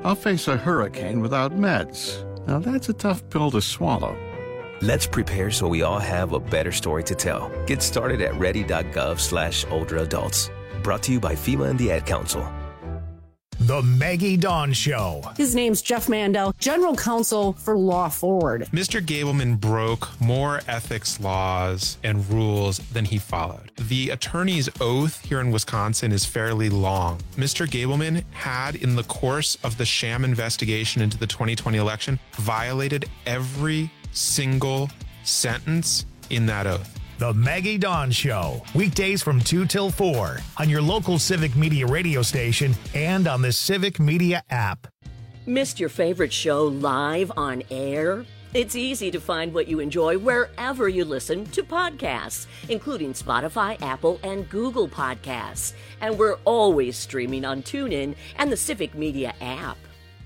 I'll face a hurricane without meds. Now that's a tough pill to swallow. Let's prepare so we all have a better story to tell. Get started at ready.gov/older adults. Brought to you by FEMA and the Ad Council. The Maggie Dawn Show. His name's Jeff Mandel, General Counsel for Law Forward. Mr. Gableman broke more ethics laws and rules than he followed. The attorney's oath here in Wisconsin is fairly long. Mr. Gableman had, in the course of the sham investigation into the 2020 election, violated every single sentence in that oath. The Maggie Dawn Show. Weekdays from 2 till 4 on your local Civic Media radio station and on the Civic Media app. Missed your favorite show live on air? It's easy to find what you enjoy wherever you listen to podcasts, including Spotify, Apple, and Google Podcasts. And we're always streaming on TuneIn and the Civic Media app.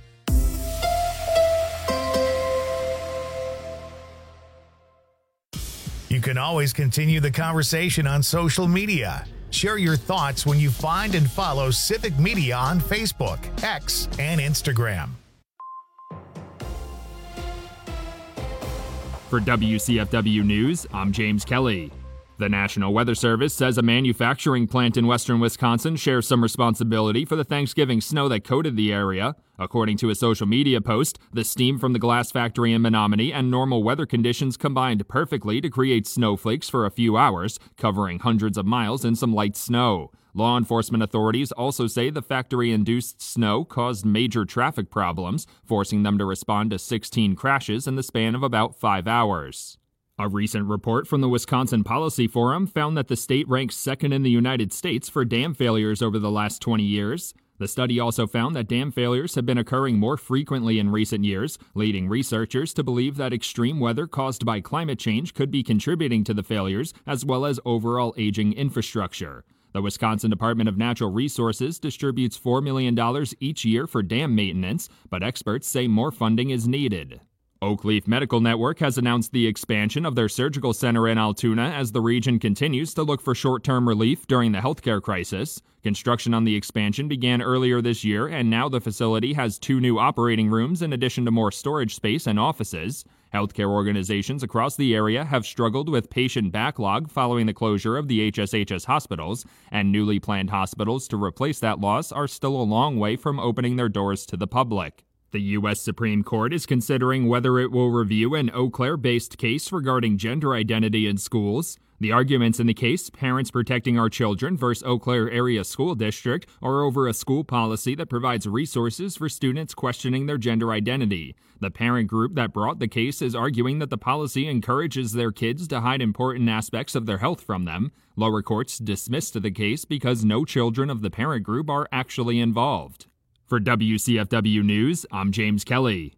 You can always continue the conversation on social media. Share your thoughts when you find and follow Civic Media on Facebook, X, and Instagram. For WCFW News, I'm James Kelly. The National Weather Service says a manufacturing plant in western Wisconsin shares some responsibility for the Thanksgiving snow that coated the area. According to a social media post, the steam from the glass factory in Menominee and normal weather conditions combined perfectly to create snowflakes for a few hours, covering hundreds of miles in some light snow. Law enforcement authorities also say the factory-induced snow caused major traffic problems, forcing them to respond to 16 crashes in the span of about 5 hours. A recent report from the Wisconsin Policy Forum found that the state ranks second in the United States for dam failures over the last 20 years. The study also found that dam failures have been occurring more frequently in recent years, leading researchers to believe that extreme weather caused by climate change could be contributing to the failures, as well as overall aging infrastructure. The Wisconsin Department of Natural Resources distributes $4 million each year for dam maintenance, but experts say more funding is needed. Oakleaf Medical Network has announced the expansion of their surgical center in Altoona as the region continues to look for short-term relief during the healthcare crisis. Construction on the expansion began earlier this year, and now the facility has 2 new operating rooms in addition to more storage space and offices. Healthcare organizations across the area have struggled with patient backlog following the closure of the HSHS hospitals, and newly planned hospitals to replace that loss are still a long way from opening their doors to the public. The U.S. Supreme Court is considering whether it will review an Eau Claire-based case regarding gender identity in schools. The arguments in the case, Parents Protecting Our Children versus Eau Claire Area School District, are over a school policy that provides resources for students questioning their gender identity. The parent group that brought the case is arguing that the policy encourages their kids to hide important aspects of their health from them. Lower courts dismissed the case because no children of the parent group are actually involved. For WCFW News, I'm James Kelly.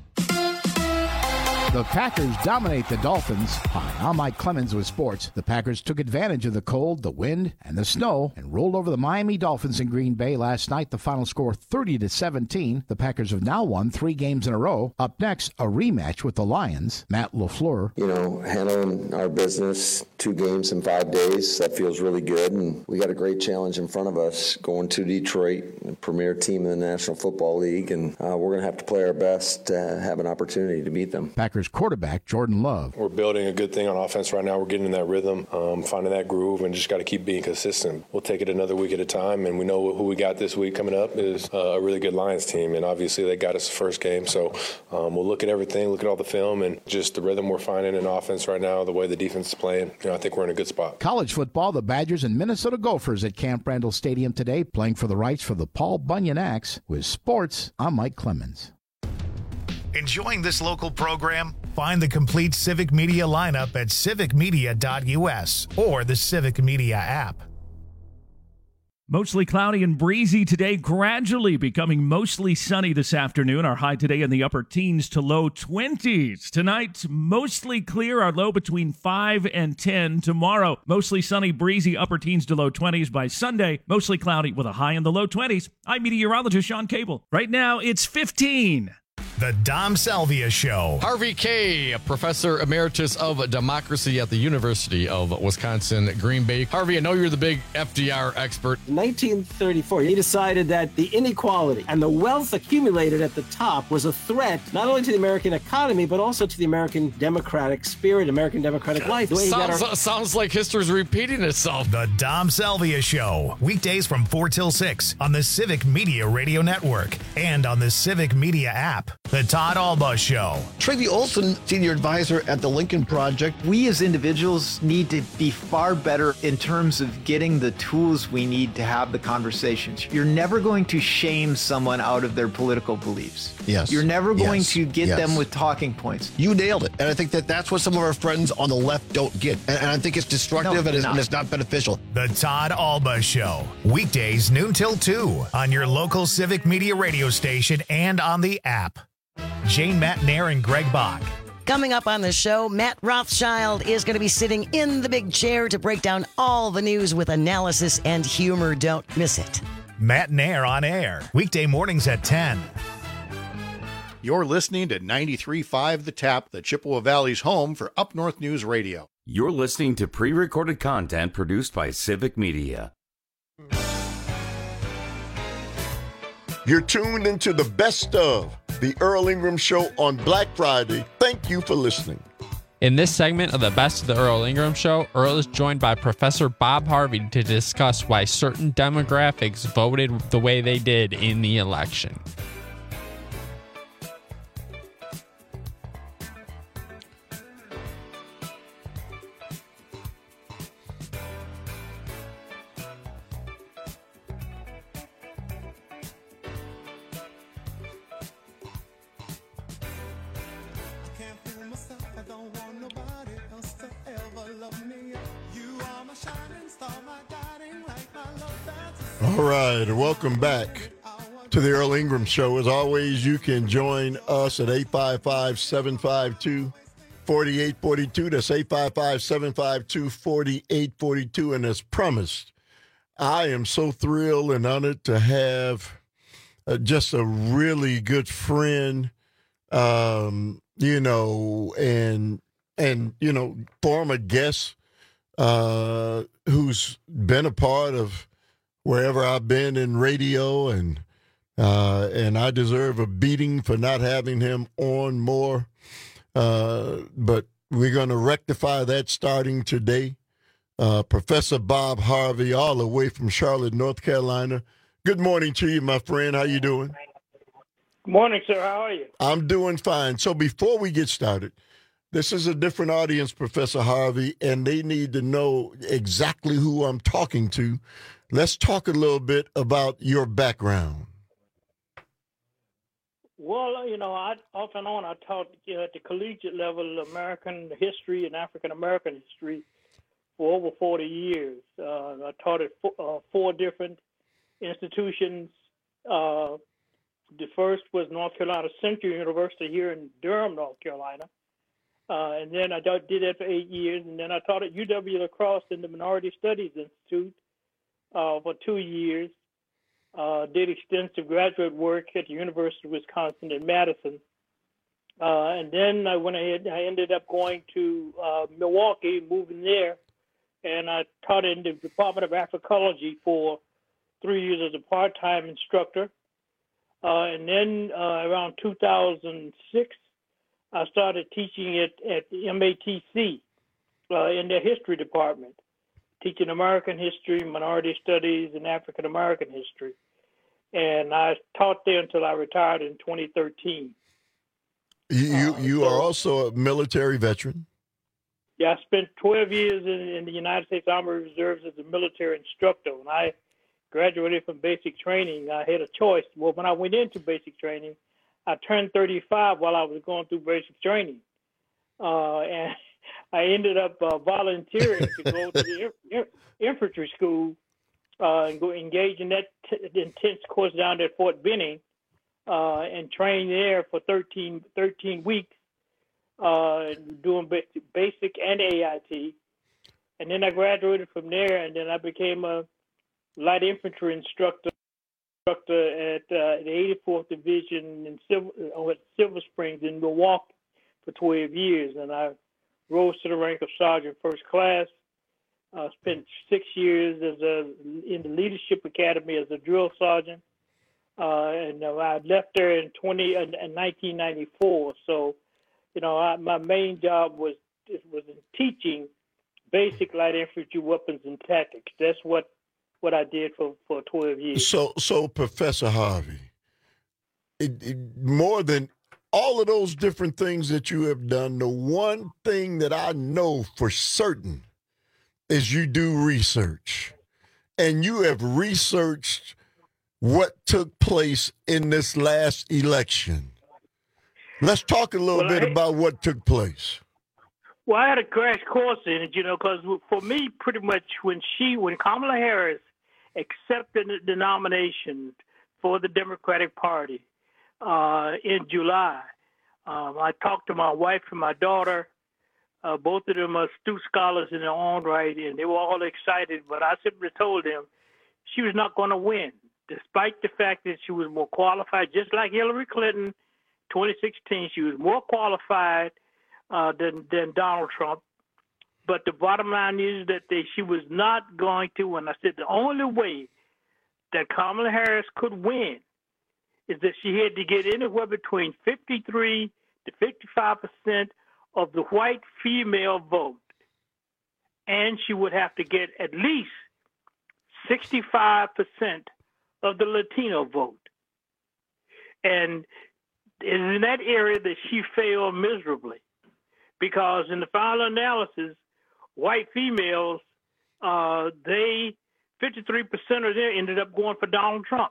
The Packers dominate the Dolphins. Hi, I'm Mike Clemens with sports. The Packers took advantage of the cold, the wind, and the snow and rolled over the Miami Dolphins in Green Bay last night. The final score 30-17. The Packers have now won 3 games in a row. Up next, a rematch with the Lions. Matt LaFleur. Handling our business 2 games in 5 days, that feels really good. And we got a great challenge in front of us going to Detroit, the premier team in the National Football League. And we're going to have to play our best to have an opportunity to beat them. Packers quarterback Jordan Love. We're building a good thing on offense right now. We're getting in that rhythm, finding that groove, and just got to keep being consistent. We'll take it another week at a time, and we know who we got this week coming up is a really good Lions team, and obviously they got us the first game. So we'll look at everything, look at all the film, and just the rhythm we're finding in offense right now, the way the defense is playing. I think we're in a good spot. College football, the Badgers and Minnesota Gophers at Camp Randall Stadium today, playing for the rights for the Paul Bunyan Axe. With sports, I'm Mike Clemens. Enjoying this local program? Find the complete Civic Media lineup at civicmedia.us or the Civic Media app. Mostly cloudy and breezy today, gradually becoming mostly sunny this afternoon. Our high today in the upper teens to low 20s. Tonight, mostly clear, our low between 5 and 10. Tomorrow, mostly sunny, breezy, upper teens to low 20s. By Sunday, mostly cloudy with a high in the low 20s. I'm meteorologist Sean Cable. Right now, it's 15. The Dom Salvia Show. Harvey Kaye, Professor Emeritus of Democracy at the University of Wisconsin, Green Bay. Harvey, I know you're the big FDR expert. In 1934, he decided that the inequality and the wealth accumulated at the top was a threat not only to the American economy, but also to the American democratic spirit, American democratic life. Sounds like history's repeating itself. The Dom Salvia Show. Weekdays from 4 till 6 on the Civic Media Radio Network and on the Civic Media app. The Todd Alba Show. Tracy Olson, Senior Advisor at the Lincoln Project. We as individuals need to be far better in terms of getting the tools we need to have the conversations. You're never going to shame someone out of their political beliefs. Yes. You're never going to get them with talking points. You nailed it. And I think that's what some of our friends on the left don't get. And I think it's destructive and it's not beneficial. The Todd Alba Show. Weekdays noon till 2 on your local Civic Media radio station and on the app. Jane Matnair and Greg Bach. Coming up on the show, Matt Rothschild is going to be sitting in the big chair to break down all the news with analysis and humor. Don't miss it. Matt Nair on air. Weekday mornings at 10. You're listening to 93.5 The Tap, the Chippewa Valley's home for Up North News Radio. You're listening to pre-recorded content produced by Civic Media. You're tuned into the best of the Earl Ingram Show on Black Friday. Thank you for listening. In this segment of the Best of the Earl Ingram Show, Earl is joined by Professor Bob Harvey to discuss why certain demographics voted the way they did in the election. All right, welcome back to the Earl Ingram Show. As always, you can join us at 855-752-4842. That's 855-752-4842. And as promised, I am so thrilled and honored to have just a really good friend, and former guest who's been a part of wherever I've been in radio, and I deserve a beating for not having him on more. But we're going to rectify that starting today. Professor Bob Harvey, all the way from Charlotte, North Carolina. Good morning to you, my friend. How you doing? Good morning, sir. How are you? I'm doing fine. So before we get started, this is a different audience, Professor Harvey, and they need to know exactly who I'm talking to. Let's talk a little bit about your background. Well, I off and on, I taught at the collegiate level American history and African American history for over 40 years. I taught at four different institutions. The first was North Carolina Central University here in Durham, North Carolina. And then I did that for 8 years. And then I taught at UW La Crosse in the Minority Studies Institute for 2 years. Did extensive graduate work at the University of Wisconsin in Madison. And then I went ahead, I ended up going to Milwaukee, moving there. And I taught in the Department of Africology for 3 years as a part-time instructor. And then around 2006, I started teaching at the MATC in their history department, teaching American history, minority studies, and African American history. And I taught there until I retired in 2013. You are also a military veteran? Yeah, I spent 12 years in the United States Army Reserves as a military instructor. When I graduated from basic training, I had a choice. Well, when I went into basic training, I turned 35 while I was going through basic training. And I ended up volunteering to go to the infantry school and go engage in that intense course down at Fort Benning and train there for 13 weeks doing basic and AIT. And then I graduated from there, and then I became a light infantry instructor instructor at the 84th Division in Silver Springs in Milwaukee for 12 years, and I rose to the rank of Sergeant First Class. Spent 6 years in the Leadership Academy as a drill sergeant, and I left there in 1994. So, my main job was in teaching basic light infantry weapons and tactics. That's what I did for 12 years. So Professor Harvey, more than all of those different things that you have done, the one thing that I know for certain is you do research. And you have researched what took place in this last election. Let's talk a little bit about what took place. Well, I had a crash course in it, because for me, pretty much when Kamala Harris accepted the nomination for the Democratic Party in July, I talked to my wife and my daughter. Both of them are astute scholars in their own right, and they were all excited. But I simply told them she was not going to win, despite the fact that she was more qualified, just like Hillary Clinton, 2016. She was more qualified than Donald Trump. But the bottom line is that she was not going to win. I said the only way that Kamala Harris could win is that she had to get anywhere between 53 to 55% of the white female vote, and she would have to get at least 65% of the Latino vote. And in that area that she failed miserably, because in the final analysis, white females, 53% of them ended up going for Donald Trump.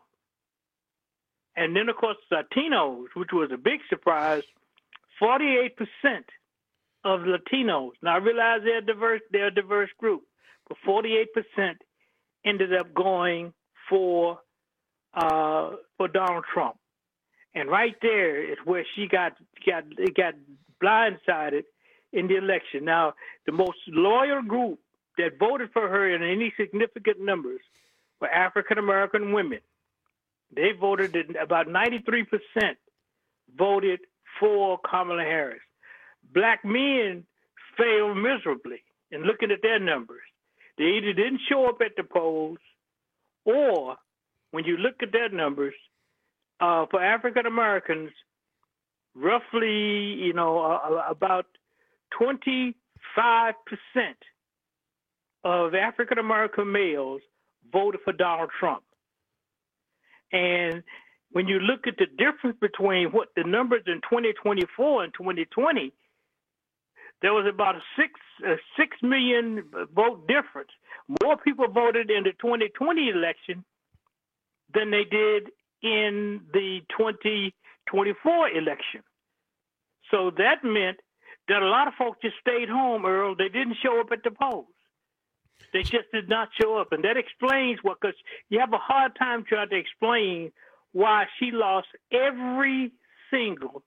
And then, of course, Latinos, which was a big surprise, 48% of Latinos. Now, I realize they're a diverse group, but 48% ended up going for Donald Trump. And right there is where she got blindsided in the election. Now, the most loyal group that voted for her in any significant numbers were African-American women. They voted, about 93% voted for Kamala Harris. Black men failed miserably in looking at their numbers. They either didn't show up at the polls, or when you look at their numbers, for African Americans, roughly, about 25% of African American males voted for Donald Trump. And when you look at the difference between what the numbers in 2024 and 2020, there was about a 6 million vote difference. More people voted in the 2020 election than they did in the 2024 election. So that meant that a lot of folks just stayed home, Earl. They didn't show up at the polls. They just did not show up. And that explains what, because you have a hard time trying to explain why she lost every single,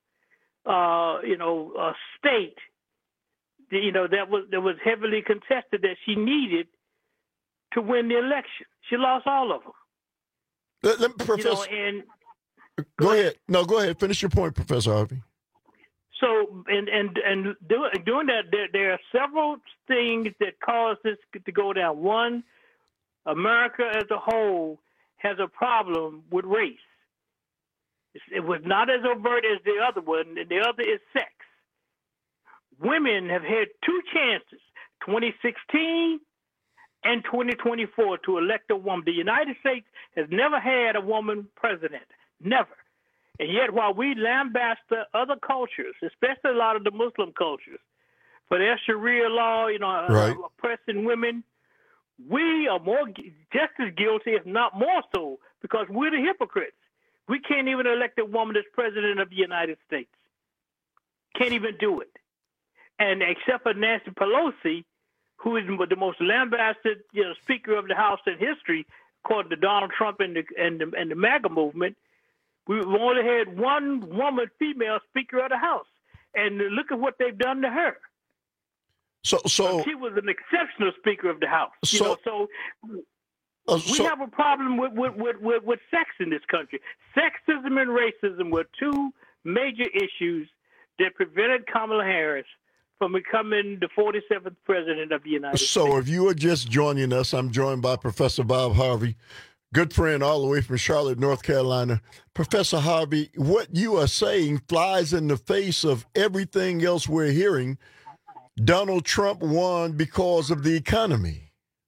state, that was heavily contested that she needed to win the election. She lost all of them. Professor, go ahead. No, go ahead. Finish your point, Professor Harvey. So, and doing that, there are several things that cause this to go down. One, America as a whole has a problem with race. It was not as overt as the other one, and the other is sex. Women have had two chances, 2016 and 2024, to elect a woman. The United States has never had a woman president, never. And yet, while we lambast the other cultures, especially a lot of the Muslim cultures, for their Sharia law, oppressing women, we are just as guilty, if not more so, because we're the hypocrites. We can't even elect a woman as president of the United States. Can't even do it. And except for Nancy Pelosi, who is the most lambasted Speaker of the House in history, according to Donald Trump and the MAGA movement, we've only had one woman, female Speaker of the House. And look at what they've done to her. So she was an exceptional Speaker of the House. We have a problem with sex in this country. Sexism and racism were two major issues that prevented Kamala Harris from becoming the 47th president of the United States. So if you are just joining us, I'm joined by Professor Bob Harvey, good friend all the way from Charlotte, North Carolina. Professor Harvey, what you are saying flies in the face of everything else we're hearing. Donald Trump won because of the economy.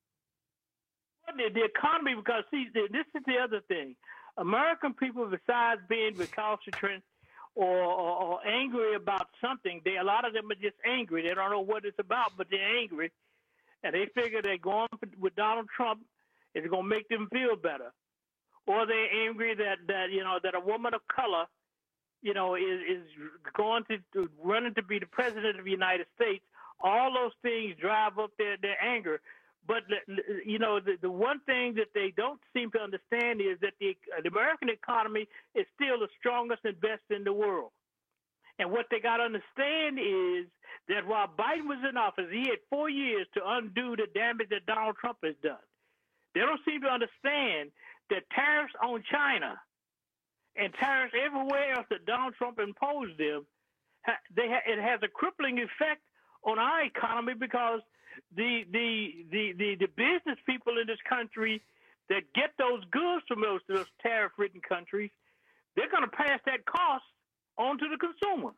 The economy, because, see, this is the other thing. American people, besides being recalcitrant or angry about something, a lot of them are just angry. They don't know what it's about, but they're angry. And they figure that going with Donald Trump is going to make them feel better. Or they're angry that a woman of color, is going to running to be the president of the United States. All those things drive up their anger. But, the one thing that they don't seem to understand is that the American economy is still the strongest and best in the world. And what they got to understand is that while Biden was in office, he had 4 years to undo the damage that Donald Trump has done. They don't seem to understand that tariffs on China and tariffs everywhere else that Donald Trump imposed them, it has a crippling effect on our economy, because the business people in this country that get those goods from those tariff-ridden countries, they're going to pass that cost on to the consumer.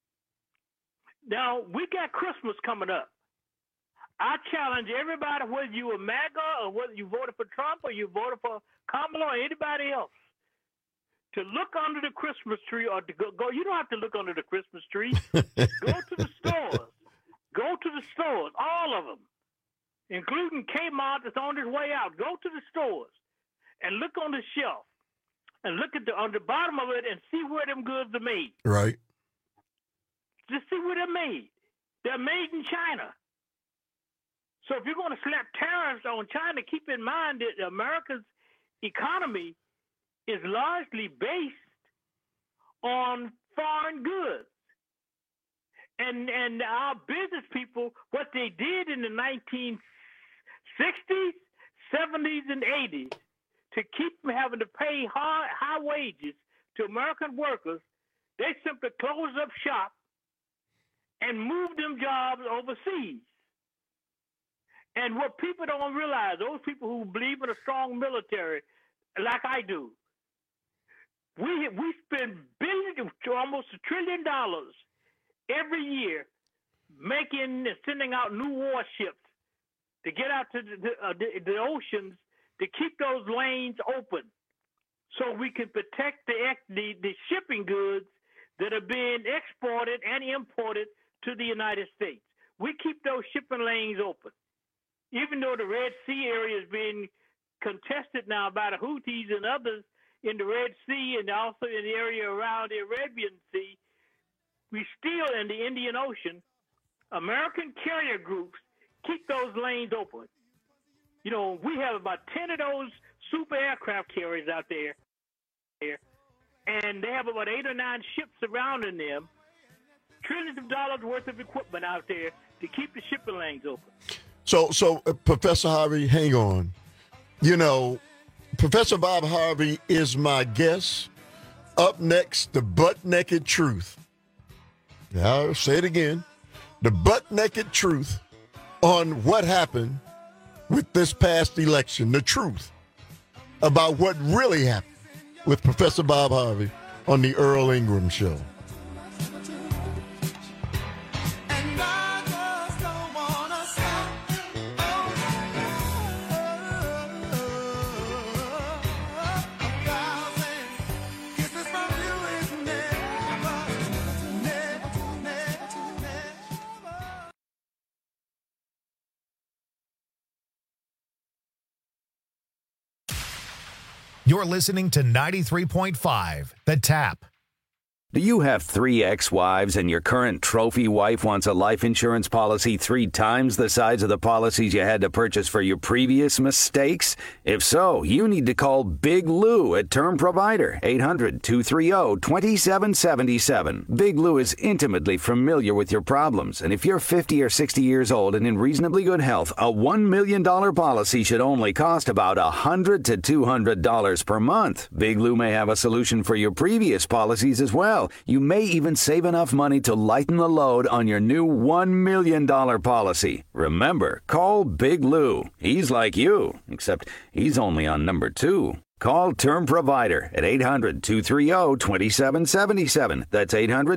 Now, we got Christmas coming up. I challenge everybody, whether you were MAGA or whether you voted for Trump or you voted for Kamala or anybody else, to look under the Christmas tree, or to go. You don't have to look under the Christmas tree. Go to the stores. Go to the stores, all of them, including Kmart that's on its way out. Go to the stores and look on the shelf and look on the bottom of it and see where them goods are made. Right. Just see where they're made. They're made in China. So if you're going to slap tariffs on China, keep in mind that America's economy is largely based on foreign goods. And our business people, what they did in the 1960s, 70s, and 80s to keep from having to pay high wages to American workers, they simply closed up shop and moved them jobs overseas. And what people don't realize, those people who believe in a strong military, like I do, we spend billions to almost $1 trillion every year making and sending out new warships to get out to the oceans to keep those lanes open so we can protect the shipping goods that are being exported and imported to the United States. We keep those shipping lanes open. Even though the Red Sea area is being contested now by the Houthis and others in the Red Sea and also in the area around the Arabian Sea, we still, in the Indian Ocean, American carrier groups keep those lanes open. We have about 10 of those super aircraft carriers out there, and they have about 8 or 9 ships surrounding them, trillions of dollars worth of equipment out there to keep the shipping lanes open. So Professor Harvey, hang on. Professor Bob Harvey is my guest. Up next, the butt-naked truth. I'll say it again. The butt-naked truth on what happened with this past election. The truth about what really happened with Professor Bob Harvey on the Earl Ingram Show. You're listening to 93.5 The Tap. Do you have 3 ex-wives and your current trophy wife wants a life insurance policy 3 times the size of the policies you had to purchase for your previous mistakes? If so, you need to call Big Lou at Term Provider, 800-230-2777. Big Lou is intimately familiar with your problems, and if you're 50 or 60 years old and in reasonably good health, a $1 million policy should only cost about $100 to $200 per month. Big Lou may have a solution for your previous policies as well. You may even save enough money to lighten the load on your new $1 million policy. Remember, call Big Lou. He's like you, except he's only on number 2. Call Term Provider at 800-230-2777. That's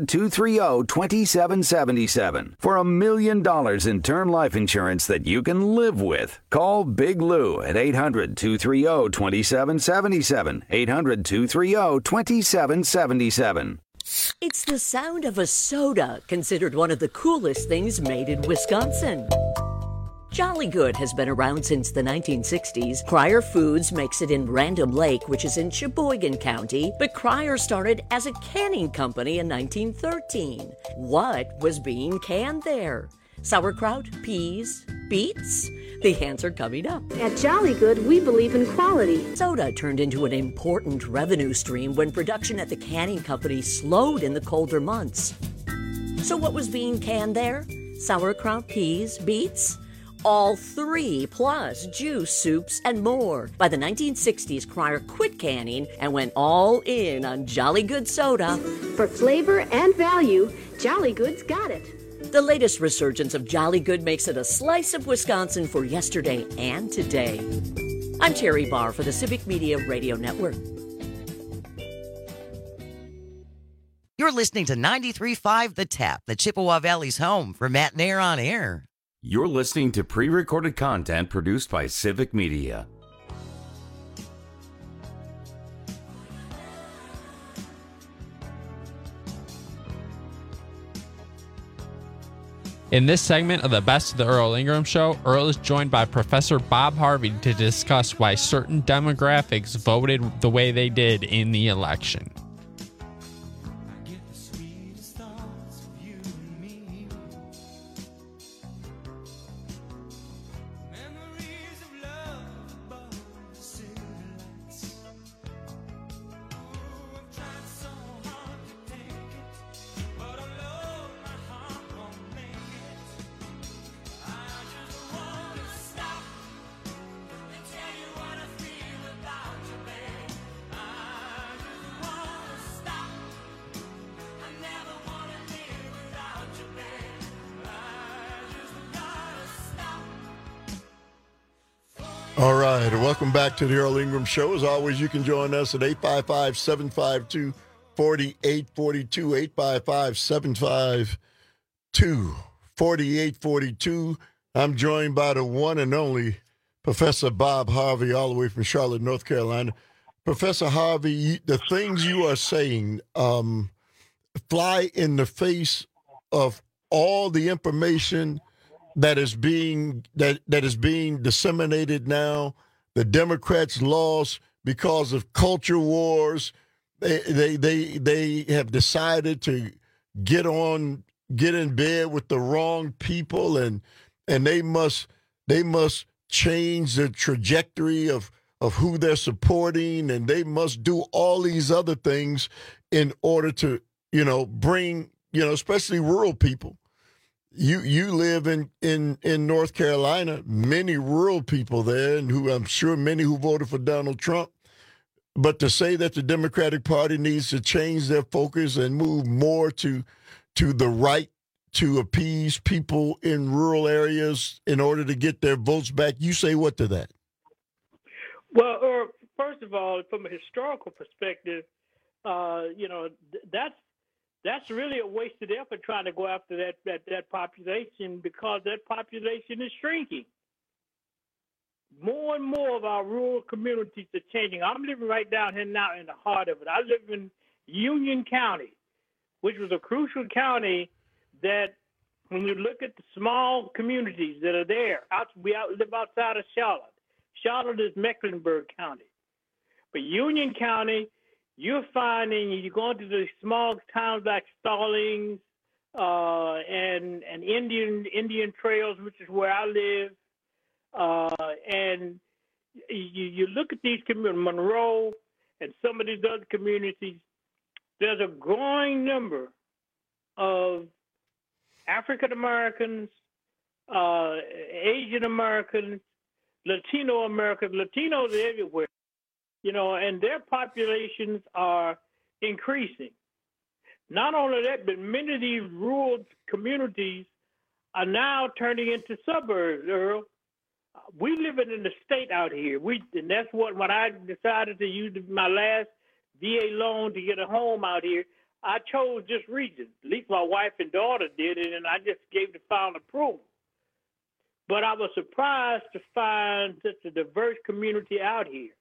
800-230-2777. For $1 million in term life insurance that you can live with. Call Big Lou at 800-230-2777. 800-230-2777. It's the sound of a soda, considered one of the coolest things made in Wisconsin. Jolly Good has been around since the 1960s. Cryer Foods makes it in Random Lake, which is in Sheboygan County, but Cryer started as a canning company in 1913. What was being canned there? Sauerkraut, peas, beets? The answer coming up. At Jolly Good, we believe in quality. Soda turned into an important revenue stream when production at the canning company slowed in the colder months. So what was being canned there? Sauerkraut, peas, beets? All 3, plus juice, soups, and more. By the 1960s, Cryer quit canning and went all in on Jolly Good soda. For flavor and value, Jolly Good's got it. The latest resurgence of Jolly Good makes it a slice of Wisconsin for yesterday and today. I'm Terry Barr for the Civic Media Radio Network. You're listening to 93.5 The Tap, the Chippewa Valley's home for Matt Nair on Air. You're listening to pre-recorded content produced by Civic Media. In this segment of the Best of the Earl Ingram Show, Earl is joined by Professor Bob Harvey to discuss why certain demographics voted the way they did in the election. All right, welcome back to the Earl Ingram Show. As always, you can join us at 855-752-4842, 855-752-4842. I'm joined by the one and only Professor Bob Harvey, all the way from Charlotte, North Carolina. Professor Harvey, the things you are saying fly in the face of all the information that is being disseminated now. The Democrats lost because of culture wars. They have decided to get in bed with the wrong people, and they must change the trajectory of who they're supporting, and they must do all these other things in order to bring especially rural people. You live in North Carolina, many rural people there, and who I'm sure many who voted for Donald Trump. But to say that the Democratic Party needs to change their focus and move more to the right to appease people in rural areas in order to get their votes back, you say what to that? Well, first of all, from a historical perspective, that's really a wasted effort trying to go after that population, because that population is shrinking. More and more of our rural communities are changing. I'm living right down here now in the heart of it. I live in Union County, which was a crucial county that, when you look at the small communities that are there, we live outside of Charlotte. Charlotte is Mecklenburg County. But Union County, you're finding you're going to the small towns like Stallings and Indian Trails, which is where I live, and you look at these communities, Monroe and some of these other communities. There's a growing number of African Americans, Asian Americans, Latino Americans, Latinos everywhere, and their populations are increasing. Not only that, but many of these rural communities are now turning into suburbs, Earl. We living in the state out here. And that's when I decided to use my last VA loan to get a home out here. I chose this region. At least my wife and daughter did it, and I just gave the final approval. But I was surprised to find such a diverse community out here.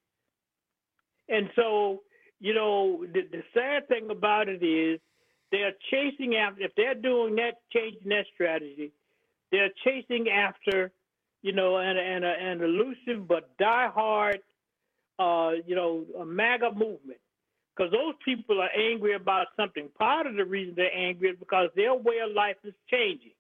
And so, the sad thing about it is they're chasing after, if they're doing that, changing that strategy, they're chasing after, an elusive but diehard, a MAGA movement. Because those people are angry about something. Part of the reason they're angry is because their way of life is changing.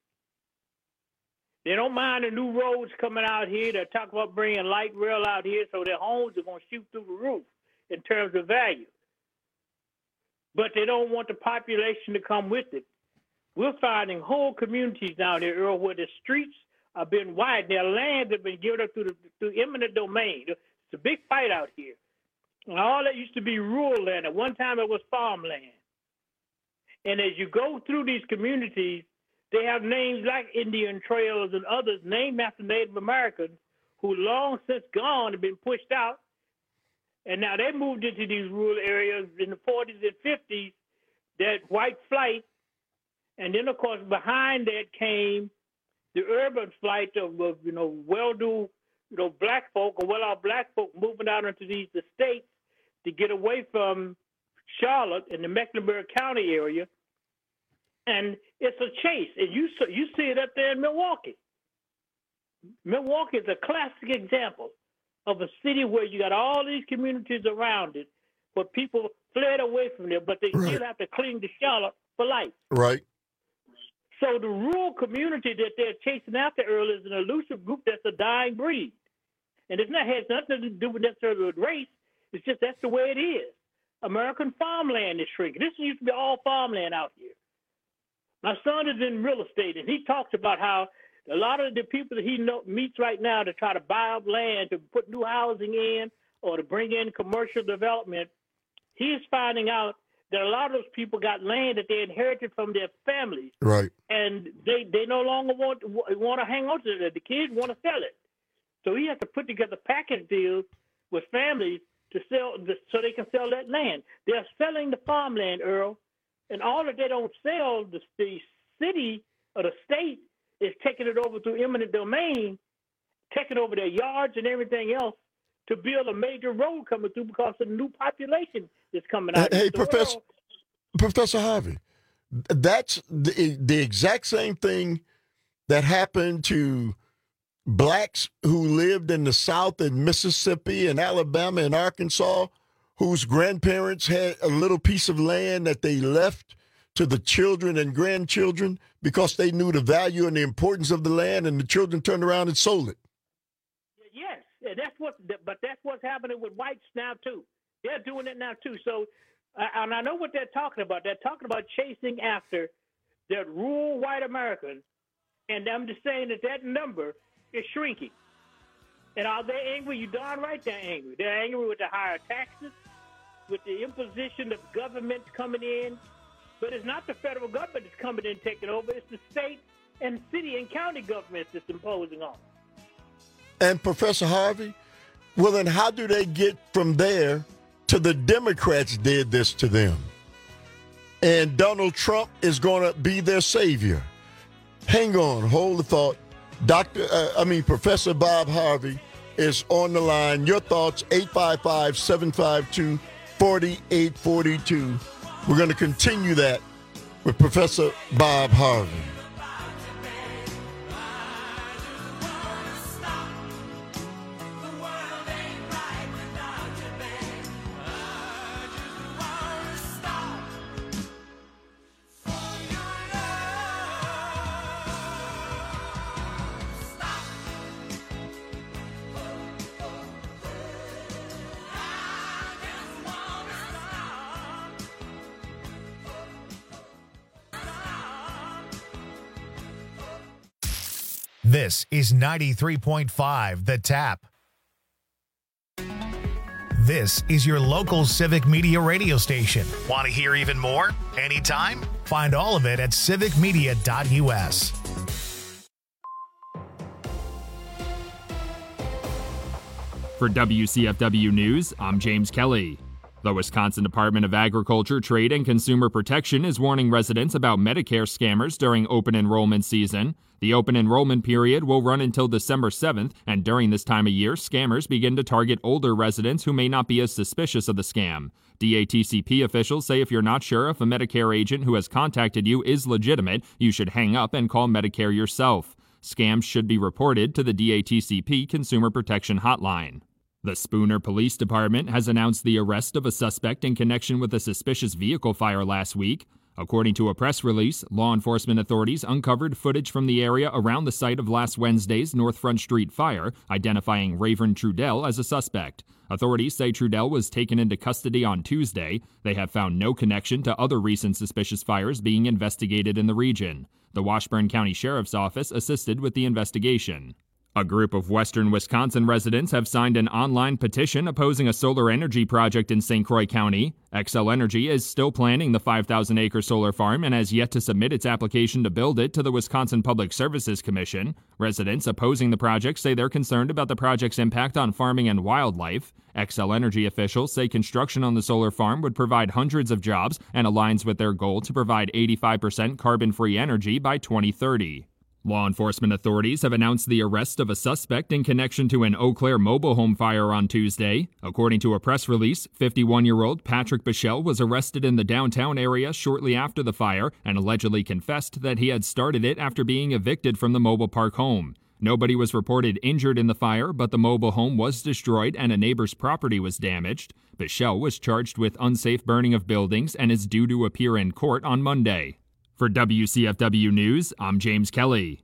They don't mind the new roads coming out here. They're talking about bringing light rail out here, so their homes are going to shoot through the roof in terms of value. But they don't want the population to come with it. We're finding whole communities down there, Earl, where the streets are being widened. Their lands have been given up through eminent domain. It's a big fight out here. And all that used to be rural land. At one time, it was farmland. And as you go through these communities, they have names like Indian Trails and others named after Native Americans who long since gone and been pushed out. And now they moved into these rural areas in the 40s and 50s, that white flight. And then, of course, behind that came the urban flight of well-do, black folk or well-off black folk moving out into these estates to get away from Charlotte in the Mecklenburg County area. And it's a chase. And you see it up there in Milwaukee. Milwaukee is a classic example of a city where you got all these communities around it, where people fled away from there, but they still have to cling to Charlotte for life. Right. So the rural community that they're chasing after, Earl, is an elusive group that's a dying breed. And has nothing to do with necessarily with race. It's just that's the way it is. American farmland is shrinking. This used to be all farmland out here. My son is in real estate, and he talks about how a lot of the people that he meets right now to try to buy up land, to put new housing in, or to bring in commercial development, he is finding out that a lot of those people got land that they inherited from their families. Right. And they no longer want to hang on to it. The kids want to sell it. So he has to put together package deals with families to sell, so they can sell that land. They're selling the farmland, Earl, and all that they don't sell, the city or the state is taking it over through eminent domain, taking over their yards and everything else to build a major road coming through because of the new population that's coming out. Hey, Professor Harvey, that's the exact same thing that happened to blacks who lived in the South in Mississippi and Alabama and Arkansas, whose grandparents had a little piece of land that they left to the children and grandchildren because they knew the value and the importance of the land, and the children turned around and sold it. Yes, but that's what's happening with whites now too. They're doing it now too. So, and I know what they're talking about. They're talking about chasing after that rural white American, and I'm just saying that number is shrinking. And are they angry? You darn right they're angry. They're angry with the higher taxes, with the imposition of government coming in. But it's not the federal government that's coming in and taking over. It's the state and city and county governments that's imposing on them. And Professor Harvey, well, then how do they get from there to the Democrats did this to them? And Donald Trump is going to be their savior. Hang on, hold the thought. Professor Bob Harvey is on the line. Your thoughts, 855-752-4842. We're going to continue that with Professor Bob Harvey. This is 93.5 The Tap. This is your local Civic Media radio station. Want to hear even more? Anytime? Find all of it at civicmedia.us. For WCFW News, I'm James Kelly. The Wisconsin Department of Agriculture, Trade, and Consumer Protection is warning residents about Medicare scammers during open enrollment season. The open enrollment period will run until December 7th, and during this time of year, scammers begin to target older residents who may not be as suspicious of the scam. DATCP officials say if you're not sure if a Medicare agent who has contacted you is legitimate, you should hang up and call Medicare yourself. Scams should be reported to the DATCP Consumer Protection Hotline. The Spooner Police Department has announced the arrest of a suspect in connection with a suspicious vehicle fire last week. According to a press release, law enforcement authorities uncovered footage from the area around the site of last Wednesday's North Front Street fire, identifying Rayvern Trudell as a suspect. Authorities say Trudell was taken into custody on Tuesday. They have found no connection to other recent suspicious fires being investigated in the region. The Washburn County Sheriff's Office assisted with the investigation. A group of western Wisconsin residents have signed an online petition opposing a solar energy project in St. Croix County. Xcel Energy is still planning the 5,000-acre solar farm and has yet to submit its application to build it to the Wisconsin Public Services Commission. Residents opposing the project say they're concerned about the project's impact on farming and wildlife. Xcel Energy officials say construction on the solar farm would provide hundreds of jobs and aligns with their goal to provide 85% carbon-free energy by 2030. Law enforcement authorities have announced the arrest of a suspect in connection to an Eau Claire mobile home fire on Tuesday. According to a press release, 51-year-old Patrick Bichelle was arrested in the downtown area shortly after the fire and allegedly confessed that he had started it after being evicted from the mobile park home. Nobody was reported injured in the fire, but the mobile home was destroyed and a neighbor's property was damaged. Bichelle was charged with unsafe burning of buildings and is due to appear in court on Monday. For WCFW News, I'm James Kelly.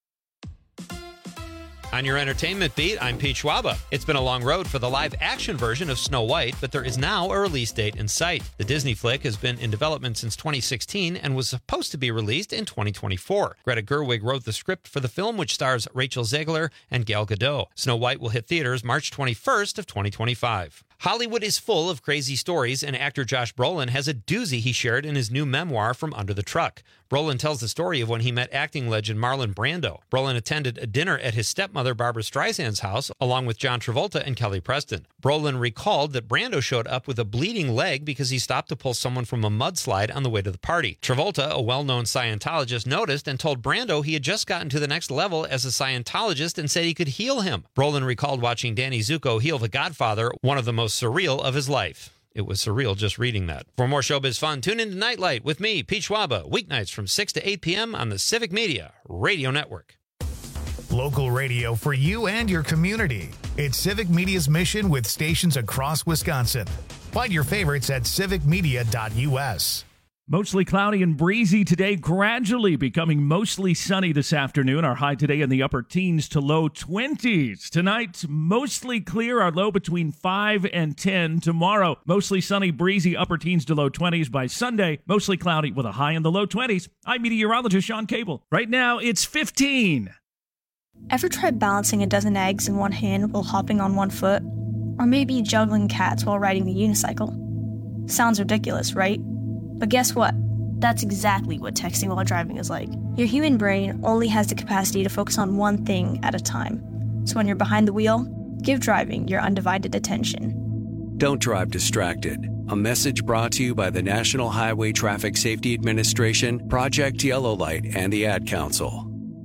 On your entertainment beat, I'm Pete Schwaba. It's been a long road for the live-action version of Snow White, but there is now a release date in sight. The Disney flick has been in development since 2016 and was supposed to be released in 2024. Greta Gerwig wrote the script for the film, which stars Rachel Zegler and Gal Gadot. Snow White will hit theaters March 21st of 2025. Hollywood is full of crazy stories, and actor Josh Brolin has a doozy he shared in his new memoir, From Under the Truck. Brolin tells the story of when he met acting legend Marlon Brando. Brolin attended a dinner at his stepmother Barbra Streisand's house, along with John Travolta and Kelly Preston. Brolin recalled that Brando showed up with a bleeding leg because he stopped to pull someone from a mudslide on the way to the party. Travolta, a well-known Scientologist, noticed and told Brando he had just gotten to the next level as a Scientologist and said he could heal him. Brolin recalled watching Danny Zuko heal The Godfather, one of the most surreal of his life. It was surreal just reading that. For more showbiz fun, tune in to Nightlight with me, Pete Schwaba, weeknights from 6 to 8 p.m. on the Civic Media Radio Network. Local radio for you and your community. It's Civic Media's mission with stations across Wisconsin. Find your favorites at civicmedia.us. Mostly cloudy and breezy today, gradually becoming mostly sunny this afternoon. Our high today in the upper teens to low 20s. Tonight, mostly clear, our low between 5 and 10. Tomorrow, mostly sunny, breezy, upper teens to low 20s. By Sunday, mostly cloudy with a high in the low 20s. I'm meteorologist Sean Cable. Right now, it's 15. Ever tried balancing a dozen eggs in one hand while hopping on one foot? Or maybe juggling cats while riding the unicycle? Sounds ridiculous, right? But guess what? That's exactly what texting while driving is like. Your human brain only has the capacity to focus on one thing at a time. So when you're behind the wheel, give driving your undivided attention. Don't drive distracted. A message brought to you by the National Highway Traffic Safety Administration, Project Yellow Light, and the Ad Council.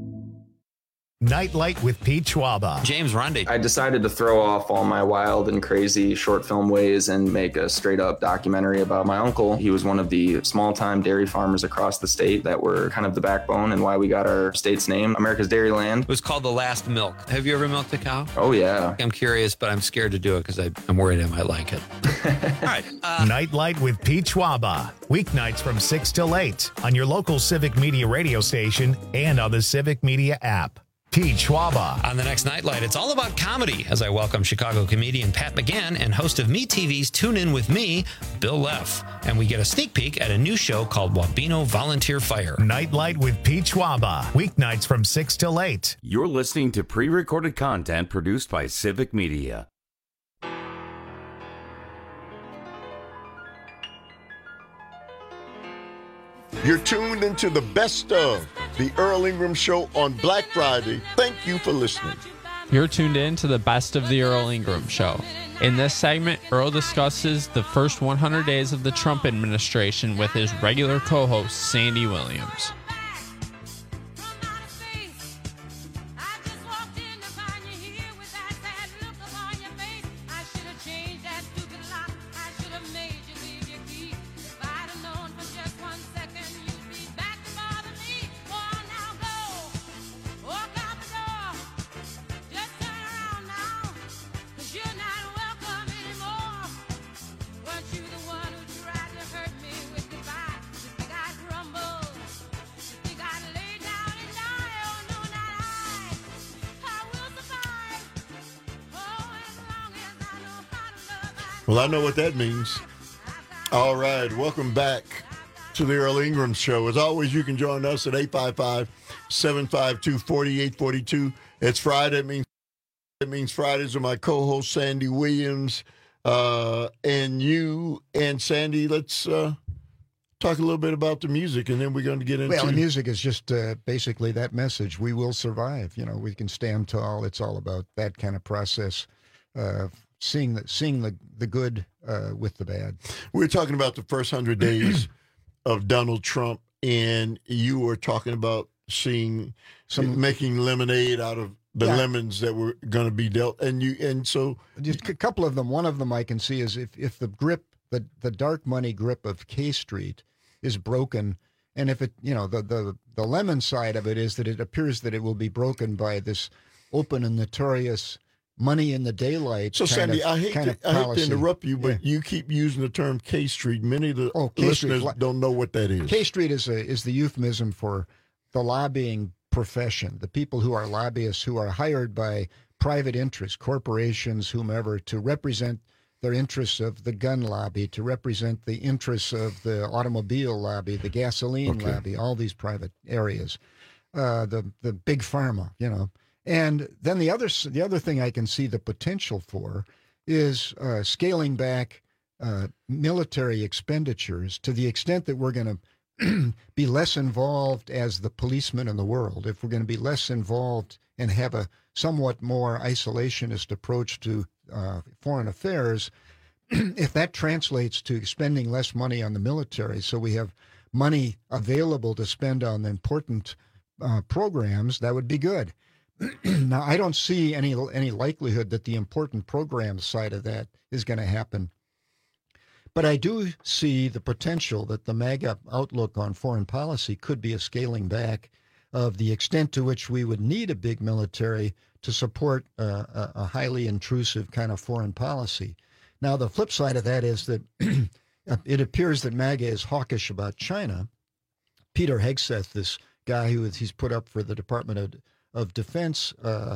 Nightlight with Pete Schwaba. James Rundy. I decided to throw off all my wild and crazy short film ways and make a straight up documentary about my uncle. He was one of the small time dairy farmers across the state that were kind of the backbone and why we got our state's name, America's Dairyland. It was called The Last Milk. Have you ever milked a cow? Oh, yeah. I'm curious, but I'm scared to do it because I'm worried I might like it. All right. Nightlight with Pete Schwaba. Weeknights from 6 till 8 on your local Civic Media radio station and on the Civic Media app. Pete Schwaba. On the next Nightlight, it's all about comedy as I welcome Chicago comedian Pat McGann and host of MeTV's Tune In With Me, Bill Leff. And we get a sneak peek at a new show called Wabeno Volunteer Fire. Nightlight with Pete Schwaba. Weeknights from 6 till 8. You're listening to pre-recorded content produced by Civic Media. You're tuned into the best of the Earl Ingram Show on Black Friday. Thank you for listening. You're tuned in to the best of the Earl Ingram Show. In this segment, Earl discusses the first 100 days of the Trump administration with his regular co-host, Sandy Williams. Well, I know what that means. All right, welcome back to the Earl Ingram Show. As always, you can join us at 855-752-4842. It's Friday. It means Fridays with my co-host, Sandy Williams, and you. And Sandy, let's talk a little bit about the music, and then we're going to get into... Well, the music is just basically that message. We will survive. You know, we can stand tall. It's all about that kind of process. Seeing the good with the bad. We're talking about the first 100 days of Donald Trump, and you were talking about making lemonade out of the lemons that were going to be dealt, and so just a couple of them. One of them I can see is if the grip, the dark money grip of K Street is broken, and if it, the lemon side of it is that it appears that it will be broken by this open and notorious money in the daylight. So, Sandy, I hate to interrupt you, but you keep using the term K Street. Many of the listeners don't know what that is. K Street is the euphemism for the lobbying profession, the people who are lobbyists who are hired by private interests, corporations, whomever, to represent their interests of the gun lobby, to represent the interests of the automobile lobby, the gasoline lobby, all these private areas, the big pharma, And then the other thing I can see the potential for is scaling back military expenditures to the extent that we're going to be less involved as the policemen in the world. If we're going to be less involved and have a somewhat more isolationist approach to foreign affairs, if that translates to spending less money on the military, so we have money available to spend on important programs, that would be good. Now, I don't see any likelihood that the important program side of that is going to happen. But I do see the potential that the MAGA outlook on foreign policy could be a scaling back of the extent to which we would need a big military to support a highly intrusive kind of foreign policy. Now, the flip side of that is that it appears that MAGA is hawkish about China. Peter Hegseth, this guy who he's put up for the Department of Defense,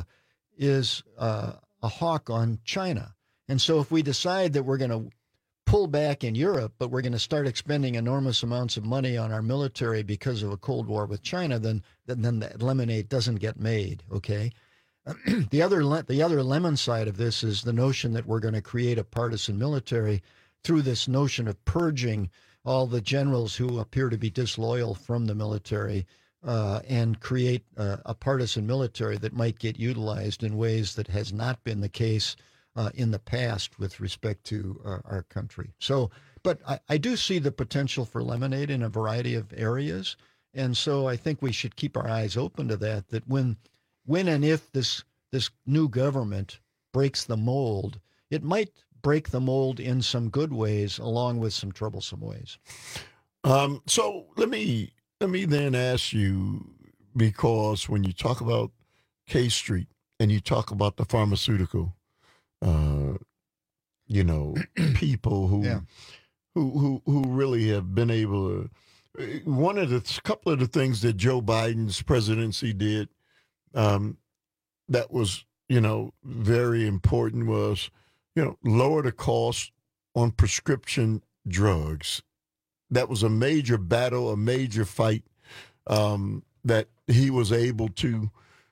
is a hawk on China. And so if we decide that we're going to pull back in Europe, but we're going to start expending enormous amounts of money on our military because of a Cold War with China, then the lemonade doesn't get made, okay? The other lemon side of this is the notion that we're going to create a partisan military through this notion of purging all the generals who appear to be disloyal from the military and create a partisan military that might get utilized in ways that has not been the case in the past with respect to our country. So, but I do see the potential for lemonade in a variety of areas. And so I think we should keep our eyes open to that when and if this new government breaks the mold, it might break the mold in some good ways along with some troublesome ways. So let me then ask you, because when you talk about K Street and you talk about the pharmaceutical, people who really have been able to. Couple of the things that Joe Biden's presidency did, that was, very important was, lower the cost on prescription drugs. That was a major battle, a major fight that he was able to,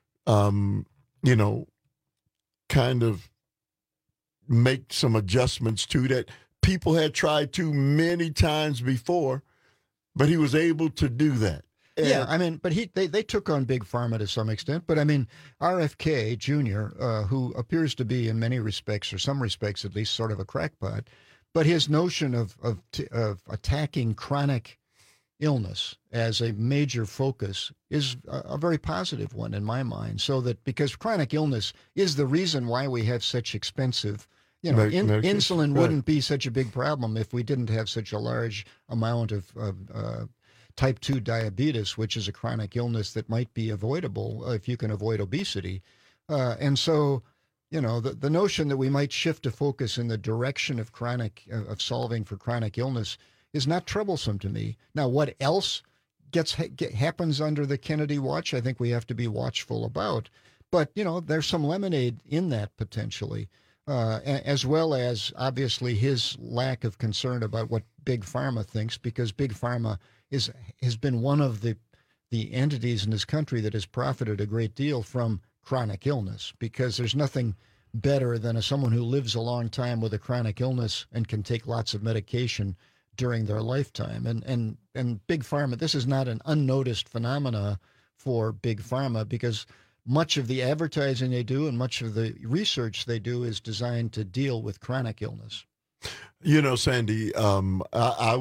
kind of make some adjustments to that people had tried to many times before, but he was able to do that. And, but they took on Big Pharma to some extent. But RFK Jr., who appears to be in many respects, or some respects at least, sort of a crackpot, but his notion of attacking chronic illness as a major focus is a very positive one in my mind. So that because chronic illness is the reason why we have such expensive, insulin wouldn't be such a big problem if we didn't have such a large amount of type 2 diabetes, which is a chronic illness that might be avoidable if you can avoid obesity. And so, the notion that we might shift to focus in the direction of of solving for chronic illness is not troublesome to me. Now, what else happens under the Kennedy watch, I think we have to be watchful about. But, there's some lemonade in that potentially, as well as obviously his lack of concern about what Big Pharma thinks, because Big Pharma has been one of the entities in this country that has profited a great deal from chronic illness, because there's nothing better than someone who lives a long time with a chronic illness and can take lots of medication during their lifetime. And Big Pharma, this is not an unnoticed phenomena for Big Pharma, because much of the advertising they do and much of the research they do is designed to deal with chronic illness. Sandy, I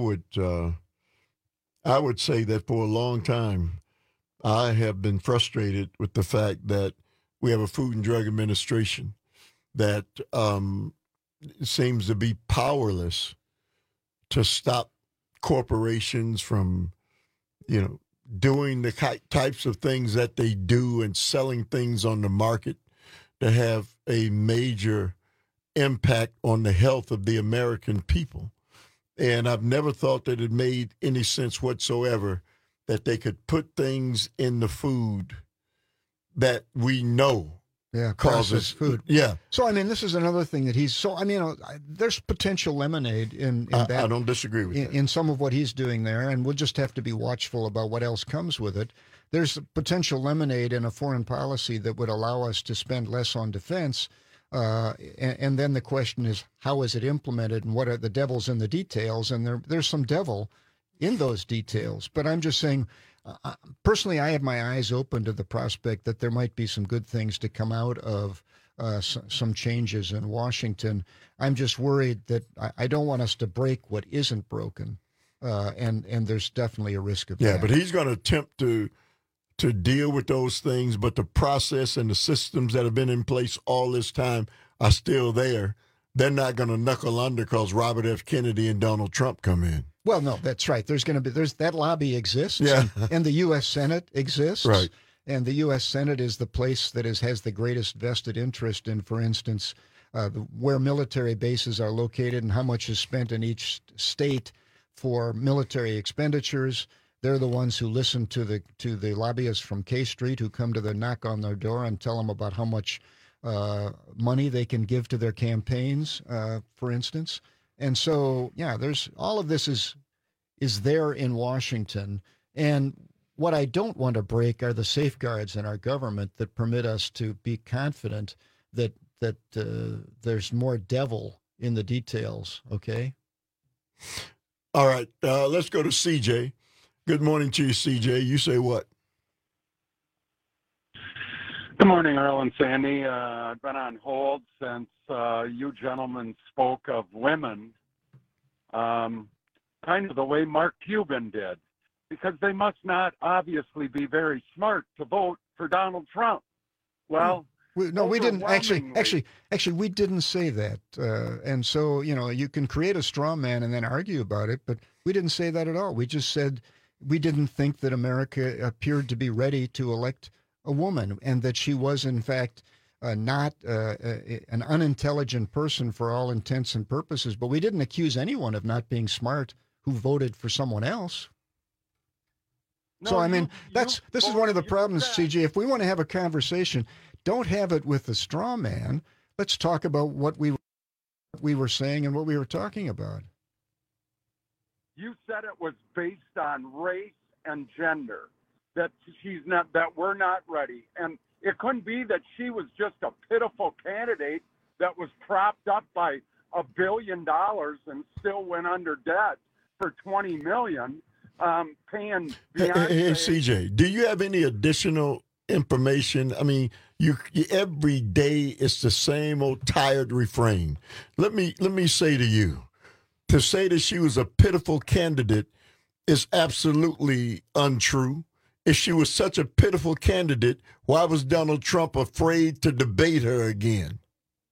would say that for a long time, I have been frustrated with the fact that we have a Food and Drug Administration that seems to be powerless to stop corporations from, doing the types of things that they do and selling things on the market that have a major impact on the health of the American people. And I've never thought that it made any sense whatsoever that they could put things in the food that we know causes food. Yeah. So, this is another thing that there's potential lemonade in that. I don't disagree with that. In some of what he's doing there, and we'll just have to be watchful about what else comes with it. There's potential lemonade in a foreign policy that would allow us to spend less on defense. And then the question is, how is it implemented, and what are the devils in the details? And there's some devil in those details. But I'm just saying, personally, I have my eyes open to the prospect that there might be some good things to come out of some changes in Washington. I'm just worried that I don't want us to break what isn't broken, and there's definitely a risk of that. Yeah, but he's going to attempt to deal with those things, but the process and the systems that have been in place all this time are still there. They're not going to knuckle under because Robert F. Kennedy and Donald Trump come in. Well, no, that's right. There's that lobby exists, and the U.S. Senate exists. Right. And the U.S. Senate is the place that has the greatest vested interest in, for instance, where military bases are located and how much is spent in each state for military expenditures. They're the ones who listen to the lobbyists from K Street who come to knock on their door and tell them about how much money they can give to their campaigns, for instance. And so, there's all of this is there in Washington. And what I don't want to break are the safeguards in our government that permit us to be confident that there's more devil in the details. Okay. All right. Let's go to CJ. Good morning to you, CJ. You say what? Good morning, Earl and Sandy. I've been on hold since you gentlemen spoke of women, kind of the way Mark Cuban did, because they must not obviously be very smart to vote for Donald Trump. Well, we didn't actually. We didn't say that, and so you can create a straw man and then argue about it, but we didn't say that at all. We just said we didn't think that America appeared to be ready to elect a woman, and that she was, in fact, not an unintelligent person for all intents and purposes. But we didn't accuse anyone of not being smart who voted for someone else. No, so, this is one of the problems, CJ. If we want to have a conversation, don't have it with the straw man. Let's talk about what we were saying and what we were talking about. You said it was based on race and gender, that we're not ready. And it couldn't be that she was just a pitiful candidate that was propped up by $1 billion and still went under debt for $20 million, paying Beyonce. Hey, CJ, do you have any additional information? I mean, you every day it's the same old tired refrain. Let me say to you, to say that she was a pitiful candidate is absolutely untrue. If she was such a pitiful candidate, why was Donald Trump afraid to debate her again?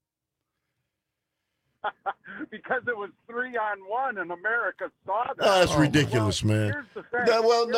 Because it was 3-on-1 and America saw that. That's ridiculous, man. Here's the thing.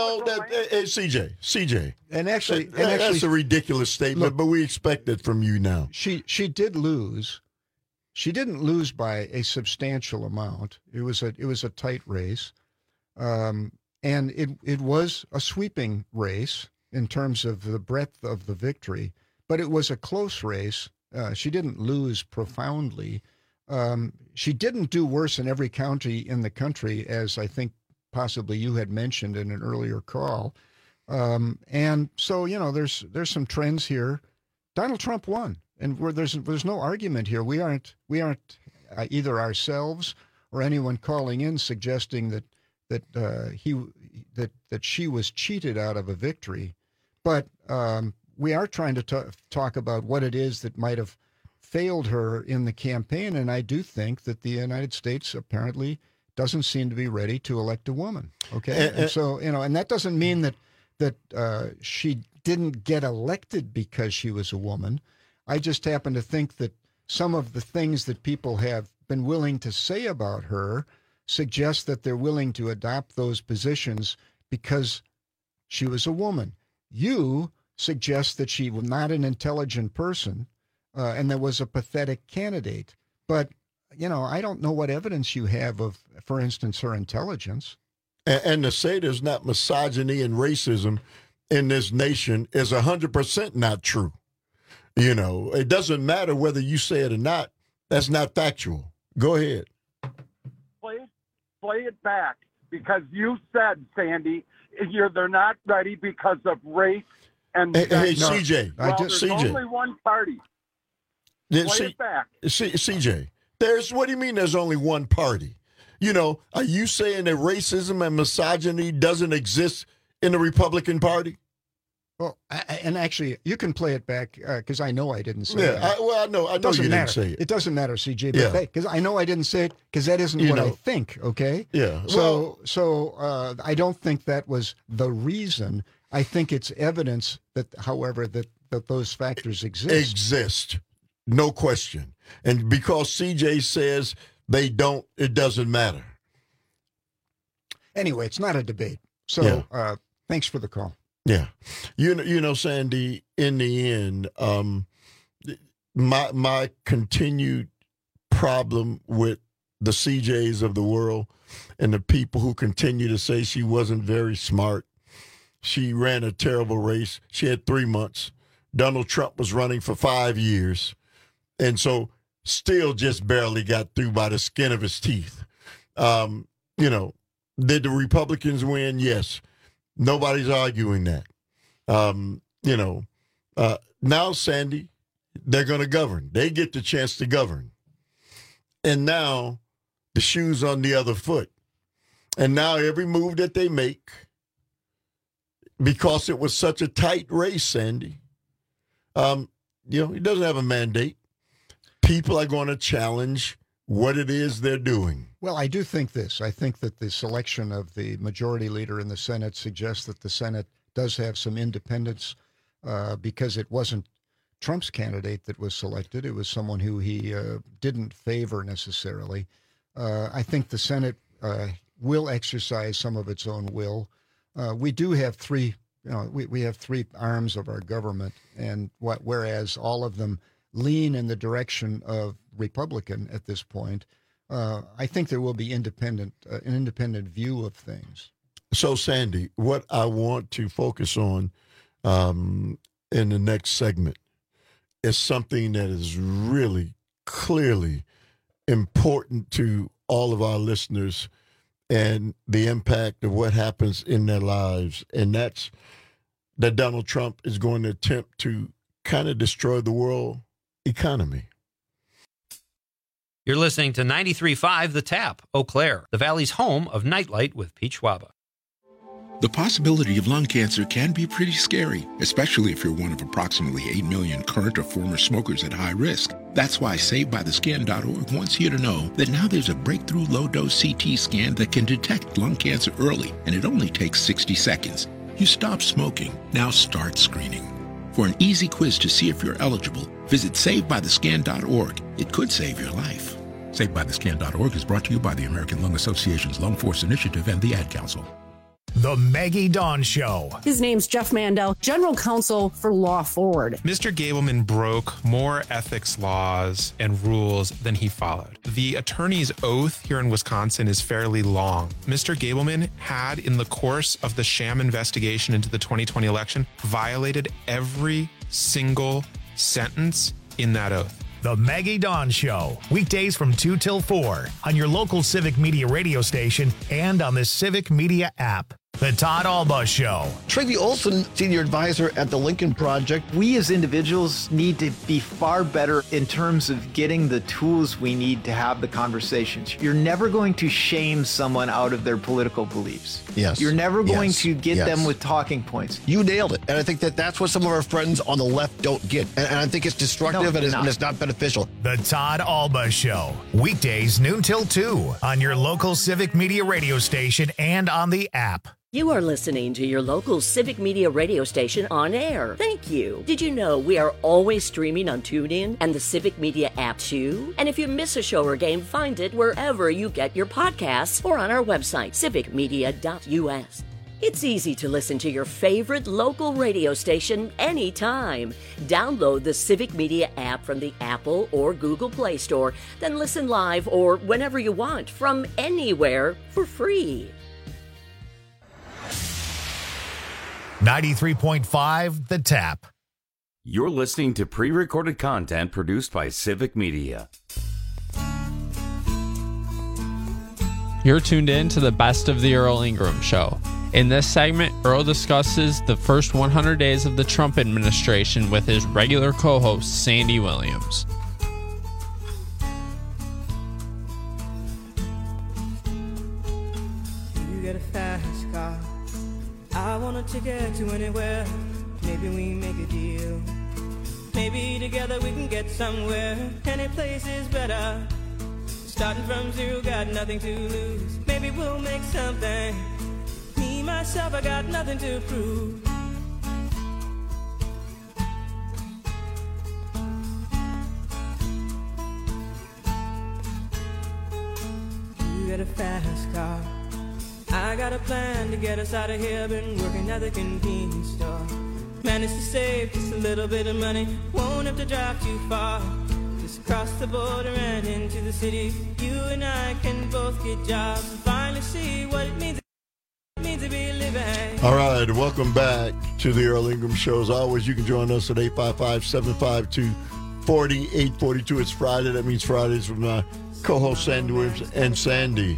CJ. And actually, that's a ridiculous statement, but we expect it from you now. She did lose. She didn't lose by a substantial amount. It was a tight race, and it was a sweeping race in terms of the breadth of the victory. But it was a close race. She didn't lose profoundly. She didn't do worse in every county in the country, as I think possibly you had mentioned in an earlier call. And so, there's some trends here. Donald Trump won, and there's no argument here. We aren't either ourselves or anyone calling in suggesting that she was cheated out of a victory. But we are trying to talk about what it is that might have failed her in the campaign, and I do think that the United States apparently doesn't seem to be ready to elect a woman. Okay, and so and that doesn't mean that she didn't get elected because she was a woman. I just happen to think that some of the things that people have been willing to say about her suggest that they're willing to adopt those positions because she was a woman. You suggest that she was not an intelligent person. And there was a pathetic candidate. But, I don't know what evidence you have of, for instance, her intelligence. And to say there's not misogyny and racism in this nation is 100% not true. It doesn't matter whether you say it or not. That's not factual. Go ahead. Play it back, because you said, Sandy, they're not ready because of race and Hey, CJ. There's only one party. Play it back. CJ, what do you mean there's only one party? Are you saying that racism and misogyny doesn't exist in the Republican Party? Well, and actually, you can play it back because I know I didn't say it. I know you didn't say it. It doesn't matter, CJ, because I know I didn't say it because that isn't what I think, okay? Yeah. So I don't think that was the reason. I think it's evidence that, however, that those factors exist. No question. And because CJ says they don't, it doesn't matter. Anyway, it's not a debate. So thanks for the call. Yeah. Sandy, in the end, my continued problem with the CJs of the world and the people who continue to say she wasn't very smart. She ran a terrible race. She had 3 months. Donald Trump was running for 5 years. And so still just barely got through by the skin of his teeth. Did the Republicans win? Yes. Nobody's arguing that. Now, Sandy, they're going to govern. They get the chance to govern. And now the shoe's on the other foot. And now every move that they make, because it was such a tight race, Sandy, he doesn't have a mandate. People are going to challenge what it is they're doing. Well, I do think this. I think that the selection of the majority leader in the Senate suggests that the Senate does have some independence because it wasn't Trump's candidate that was selected. It was someone who he didn't favor necessarily. I think the Senate will exercise some of its own will. We do have three, we have three arms of our government, and whereas all of them lean in the direction of Republican at this point, I think there will be an independent view of things. So, Sandy, what I want to focus on in the next segment is something that is really clearly important to all of our listeners and the impact of what happens in their lives. And that's that Donald Trump is going to attempt to kind of destroy the world economy. You're listening to 93.5 The Tap, Eau Claire, the Valley's home of Nightlight with Pete Schwaba. The possibility of lung cancer can be pretty scary, especially if you're one of approximately 8 million current or former smokers at high risk. That's why SaveByTheScan.org wants you to know that now there's a breakthrough low-dose CT scan that can detect lung cancer early, and it only takes 60 seconds. You stop smoking, now start screening. For an easy quiz to see if you're eligible, visit SaveByTheScan.org. It could save your life. SaveByTheScan.org is brought to you by the American Lung Association's Lung Force Initiative and the Ad Council. The Maggie Dawn Show. His name's Jeff Mandel, General Counsel for Law Forward. Mr. Gableman broke more ethics laws and rules than he followed. The attorney's oath here in Wisconsin is fairly long. Mr. Gableman had, in the course of the sham investigation into the 2020 election, violated every single sentence in that oath. The Maggie Dawn Show, weekdays from 2 till 4 on your local Civic Media radio station and on the Civic Media app. The Todd Alba Show. Tracy Olson, senior advisor at the Lincoln Project. We as individuals need to be far better in terms of getting the tools we need to have the conversations. You're never going to shame someone out of their political beliefs. Yes. You're never going to get them with talking points. You nailed it. And I think that that's what some of our friends on the left don't get. And I think it's destructive and it's not beneficial. The Todd Alba Show, weekdays noon till 2 on your local Civic Media radio station and on the app. You are listening to your local Civic Media radio station on air. Thank you. Did you know we are always streaming on TuneIn and the Civic Media app too? And if you miss a show or game, find it wherever you get your podcasts or on our website, civicmedia.us. It's easy to listen to your favorite local radio station anytime. Download the Civic Media app from the Apple or Google Play Store, then listen live or whenever you want from anywhere for free. 93.5 The Tap. You're listening to pre-recorded content produced by Civic Media. You're tuned in to the Best of the Earl Ingram Show. In this segment, Earl discusses the first 100 days of the Trump administration with his regular co-host, Sandy Williams. You get a fast car. I want a ticket to anywhere. Maybe we make a deal. Maybe together we can get somewhere. Any place is better. Starting from zero, got nothing to lose. Maybe we'll make something. Me, myself, I got nothing to prove. You get a fast car. I got a plan to get us out of here. Been working at the convenience store. Managed to save just a little bit of money. Won't have to drive too far. Just cross the border and into the city. You and I can both get jobs and finally see what it means to be living. All right, welcome back to the Earl Ingram Show. As always, you can join us at 855-752-4842. It's Friday. That means Fridays with my co-host Sandy Williams and Sandy.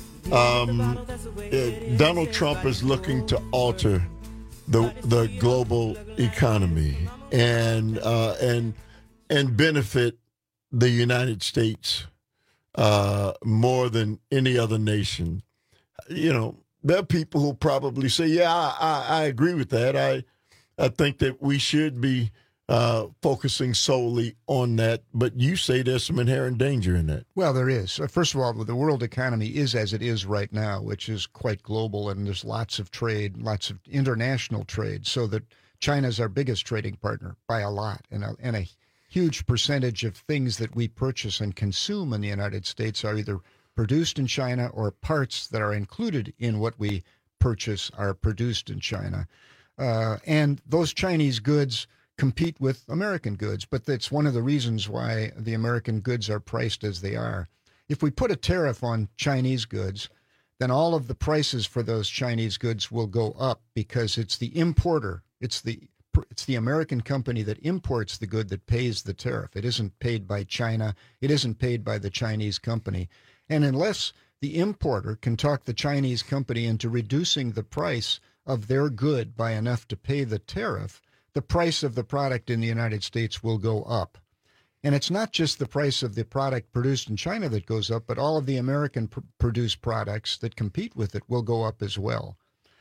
Donald Trump is looking to alter the global economy and benefit the United States more than any other nation. You know, there are people who probably say, "Yeah, I agree with that. I think that we should be focusing solely on that," but you say there's some inherent danger in that. Well, there is. First of all, the world economy is as it is right now, which is quite global, and there's lots of trade, lots of international trade, so that China's our biggest trading partner by a lot, and a huge percentage of things that we purchase and consume in the United States are either produced in China or parts that are included in what we purchase are produced in China. And those Chinese goods compete with American goods, but that's one of the reasons why the American goods are priced as they are. If we put a tariff on Chinese goods, then all of the prices for those Chinese goods will go up because it's the importer, it's the it's the American company that imports the good that pays the tariff. It isn't paid by China. It isn't paid by the Chinese company. And unless the importer can talk the Chinese company into reducing the price of their good by enough to pay the tariff, the price of the product in the United States will go up. And it's not just the price of the product produced in China that goes up, but all of the American produced products that compete with it will go up as well.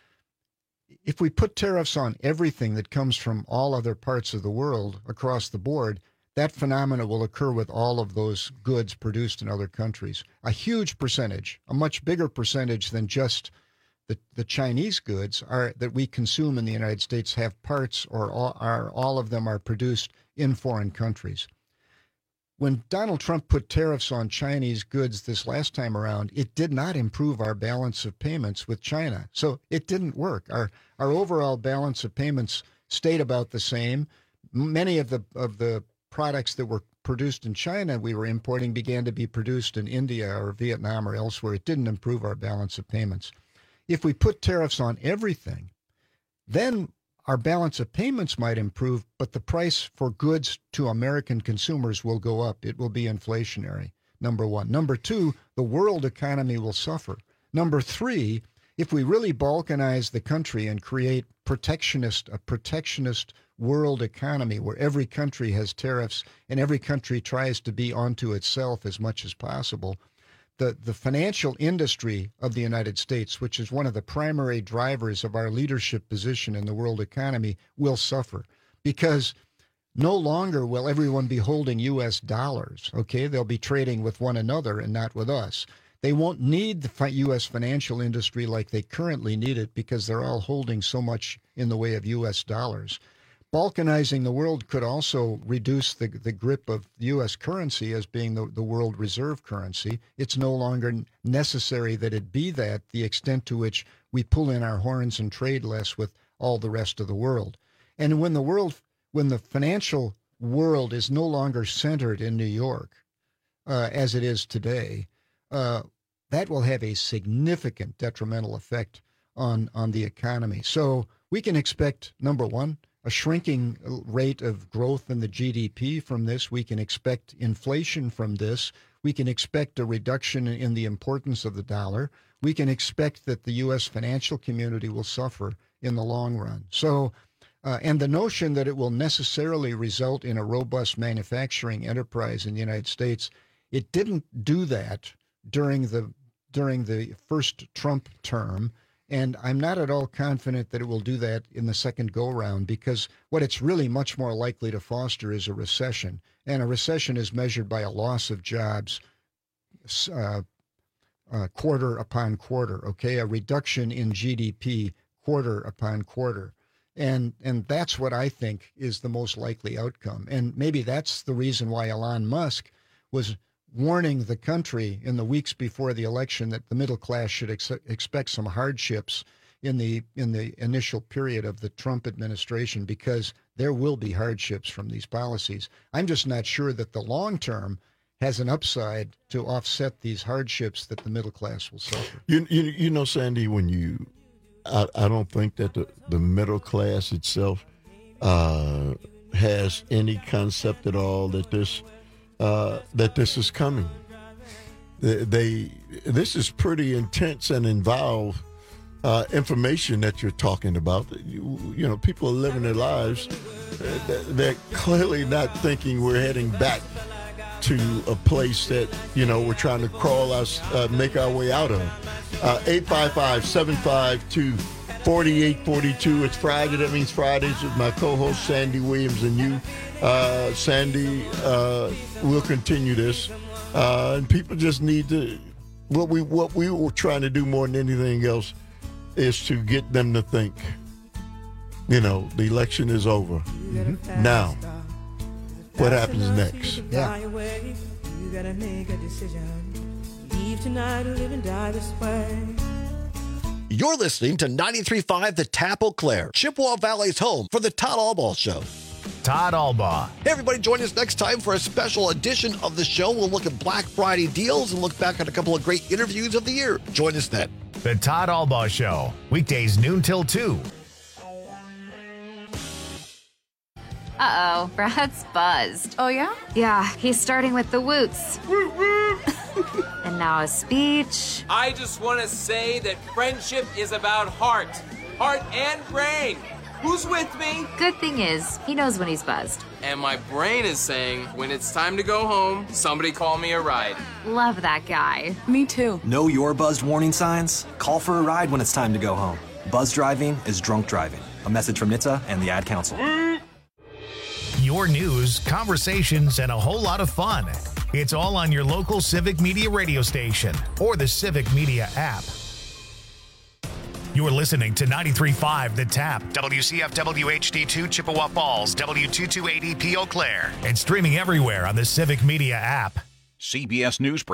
If we put tariffs on everything that comes from all other parts of the world across the board, that phenomena will occur with all of those goods produced in other countries. A huge percentage, a much bigger percentage than just the Chinese goods that we consume in the United States have parts or all of them are produced in foreign countries. When Donald Trump put tariffs on Chinese goods this last time around, it did not improve our balance of payments with China. So it didn't work. Our overall balance of payments stayed about the same. Many of the products that were produced in China we were importing began to be produced in India or Vietnam or elsewhere. It didn't improve our balance of payments. If we put tariffs on everything, then our balance of payments might improve, but the price for goods to American consumers will go up. It will be inflationary, number one. Number two, the world economy will suffer. Number three, if we really balkanize the country and create a protectionist world economy where every country has tariffs and every country tries to be onto itself as much as possible, the financial industry of the United States, which is one of the primary drivers of our leadership position in the world economy, will suffer because no longer will everyone be holding U.S. dollars, okay? They'll be trading with one another and not with us. They won't need the U.S. financial industry like they currently need it because they're all holding so much in the way of U.S. dollars. Balkanizing the world could also reduce the grip of the U.S. currency as being the world reserve currency. It's no longer necessary that it be that, the extent to which we pull in our horns and trade less with all the rest of the world. And when the financial world is no longer centered in New York, as it is today, that will have a significant detrimental effect on the economy. So we can expect, number one, a shrinking rate of growth in the GDP from this. We can expect inflation from this. We can expect a reduction in the importance of the dollar. We can expect that the U.S. financial community will suffer in the long run. So, and the notion that it will necessarily result in a robust manufacturing enterprise in the United States, it didn't do that during the first Trump term. And I'm not at all confident that it will do that in the second go-round, because what it's really much more likely to foster is a recession. And a recession is measured by a loss of jobs quarter upon quarter, okay? A reduction in GDP quarter upon quarter. And that's what I think is the most likely outcome. And maybe that's the reason why Elon Musk was warning the country in the weeks before the election that the middle class should expect some hardships in the initial period of the Trump administration, because there will be hardships from these policies. I'm just not sure that the long term has an upside to offset these hardships that the middle class will suffer. You know, Sandy, I don't think that the middle class itself has any concept at all that this is coming. This is pretty intense and involved information that you're talking about. You know, people are living their lives. They're clearly not thinking we're heading back to a place that, you know, we're trying to make our way out of. 855-752-4842. It's Friday. That means Fridays with my co-host Sandy Williams and you. Sandy, we'll continue this. And people just need to, what we were trying to do more than anything else is to get them to think, you know, the election is over. Mm-hmm. Now, what happens next? Yeah. You gotta make a decision. Leave tonight or live and die this way. You're listening to 93.5 The Tap Eau Claire, Chippewa Valley's home for the Todd Albaugh Show. Todd Albaugh. Hey, everybody, join us next time for a special edition of the show. We'll look at Black Friday deals and look back at a couple of great interviews of the year. Join us then. The Todd Albaugh Show, weekdays noon till 2. Uh-oh, Brad's buzzed. Oh, yeah? Yeah, he's starting with the woots. And now a speech. I just want to say that friendship is about heart and brain. Who's with me? Good thing is, he knows when he's buzzed. And my brain is saying, when it's time to go home, somebody call me a ride. Love that guy. Me too. Know your buzzed warning signs? Call for a ride when it's time to go home. Buzz driving is drunk driving. A message from NHTSA and the Ad Council. Your news, conversations, and a whole lot of fun. It's all on your local Civic Media radio station or the Civic Media app. You're listening to 93.5 The Tap, WCFW HD2 Chippewa Falls, W228EP Eau Claire, and streaming everywhere on the Civic Media app. CBS News